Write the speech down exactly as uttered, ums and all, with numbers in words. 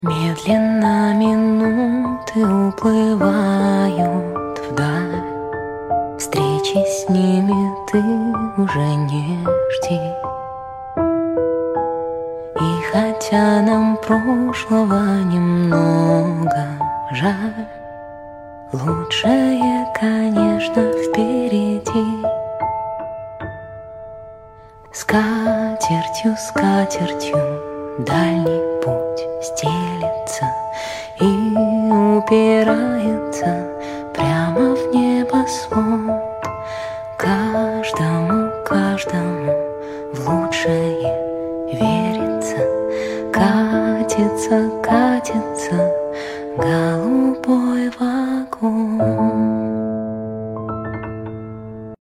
Медленно минуты уплывают вдаль, встречи с ними ты уже не жди. И хотя нам прошлого немного жаль, лучшее, конечно, впереди. Скатертью, скатертью дальний путь стелется и упирается прямо в небосвод. Каждому, каждому в лучшее верится. Катится, катится голубой вагон.